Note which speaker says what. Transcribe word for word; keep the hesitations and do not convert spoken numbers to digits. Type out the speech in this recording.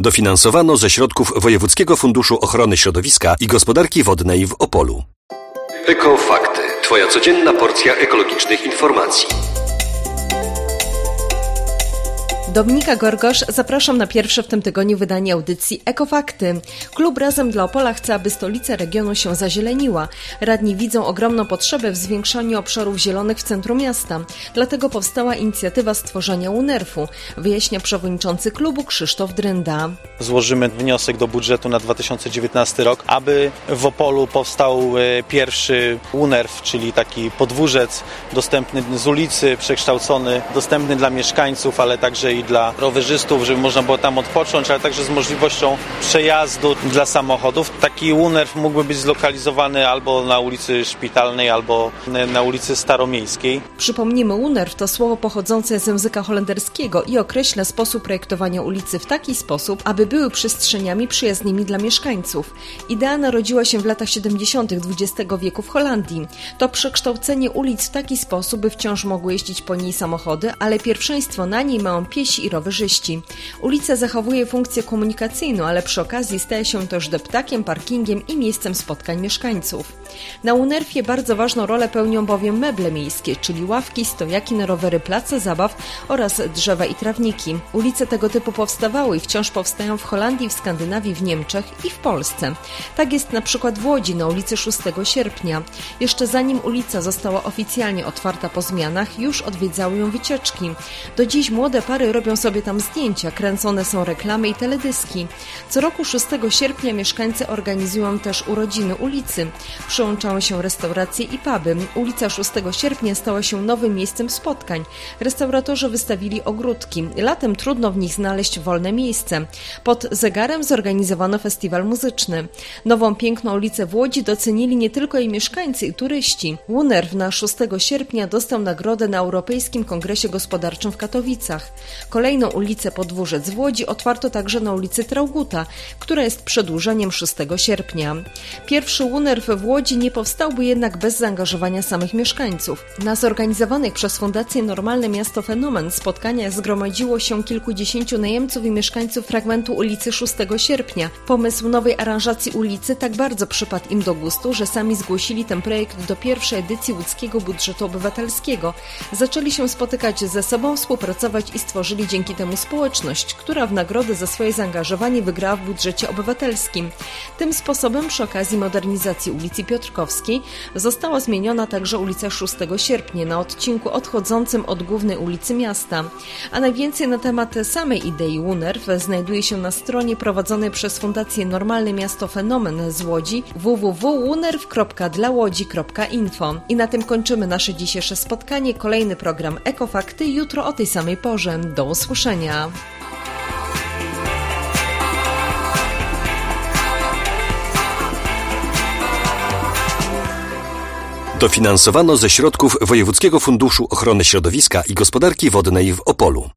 Speaker 1: Dofinansowano ze środków Wojewódzkiego Funduszu Ochrony Środowiska i Gospodarki Wodnej w Opolu. Ekofakty. Twoja codzienna porcja ekologicznych informacji.
Speaker 2: Dominika Gorgosz, zapraszam na pierwsze w tym tygodniu wydanie audycji Ekofakty. Klub Razem dla Opola chce, aby stolica regionu się zazieleniła. Radni widzą ogromną potrzebę w zwiększaniu obszarów zielonych w centrum miasta. Dlatego powstała inicjatywa stworzenia UNERF-u, wyjaśnia przewodniczący klubu Krzysztof Drynda.
Speaker 3: Złożymy wniosek do budżetu na dwa tysiące dziewiętnasty rok, aby w Opolu powstał pierwszy UNERF, czyli taki podwórzec dostępny z ulicy, przekształcony, dostępny dla mieszkańców, ale także i dla rowerzystów, żeby można było tam odpocząć, ale także z możliwością przejazdu dla samochodów. Taki UNERF mógłby być zlokalizowany albo na ulicy Szpitalnej, albo na ulicy Staromiejskiej.
Speaker 2: Przypomnijmy, UNERF to słowo pochodzące z języka holenderskiego i określa sposób projektowania ulicy w taki sposób, aby były przestrzeniami przyjaznymi dla mieszkańców. Idea narodziła się w latach siedemdziesiątych dwudziestego wieku w Holandii. To przekształcenie ulic w taki sposób, by wciąż mogły jeździć po niej samochody, ale pierwszeństwo na niej mają piesi i rowerzyści. Ulica zachowuje funkcję komunikacyjną, ale przy okazji staje się też deptakiem, parkingiem i miejscem spotkań mieszkańców. Na UNERF-ie bardzo ważną rolę pełnią bowiem meble miejskie, czyli ławki, stojaki na rowery, place zabaw oraz drzewa i trawniki. Ulice tego typu powstawały i wciąż powstają w Holandii, w Skandynawii, w Niemczech i w Polsce. Tak jest na przykład w Łodzi na ulicy szóstego sierpnia. Jeszcze zanim ulica została oficjalnie otwarta po zmianach, już odwiedzały ją wycieczki. Do dziś młode pary robią sobie tam zdjęcia, kręcone są reklamy i teledyski. Co roku szóstego sierpnia mieszkańcy organizują też urodziny ulicy. Przyłączają się restauracje i puby. Ulica szóstego sierpnia stała się nowym miejscem spotkań. Restauratorzy wystawili ogródki. Latem trudno w nich znaleźć wolne miejsce. Pod zegarem zorganizowano festiwal muzyczny. Nową piękną ulicę w Łodzi docenili nie tylko jej mieszkańcy i turyści. UNERF na szóstego sierpnia dostał nagrodę na Europejskim Kongresie Gospodarczym w Katowicach. Kolejną ulicę Podwórzec w Łodzi otwarto także na ulicy Traugutta, która jest przedłużeniem szóstego sierpnia. Pierwszy UNERF w Łodzi nie powstałby jednak bez zaangażowania samych mieszkańców. Na zorganizowanych przez Fundację Normalne Miasto Fenomen spotkaniach zgromadziło się kilkudziesięciu najemców i mieszkańców fragmentu ulicy szóstego sierpnia. Pomysł nowej aranżacji ulicy tak bardzo przypadł im do gustu, że sami zgłosili ten projekt do pierwszej edycji łódzkiego budżetu obywatelskiego. Zaczęli się spotykać ze sobą, współpracować i stworzyli dzięki temu społeczność, która w nagrodę za swoje zaangażowanie wygrała w budżecie obywatelskim. Tym sposobem przy okazji modernizacji ulicy Piotrkowskiej została zmieniona także ulica szóstego sierpnia na odcinku odchodzącym od głównej ulicy miasta. A najwięcej na temat samej idei UNERF znajduje się na stronie prowadzonej przez Fundację Normalne Miasto Fenomen z Łodzi w w w kropka unerf kropka dla łodzi kropka info. I na tym kończymy nasze dzisiejsze spotkanie. Kolejny program Ekofakty jutro o tej samej porze. Do usłyszenia.
Speaker 1: Dofinansowano ze środków Wojewódzkiego Funduszu Ochrony Środowiska i Gospodarki Wodnej w Opolu.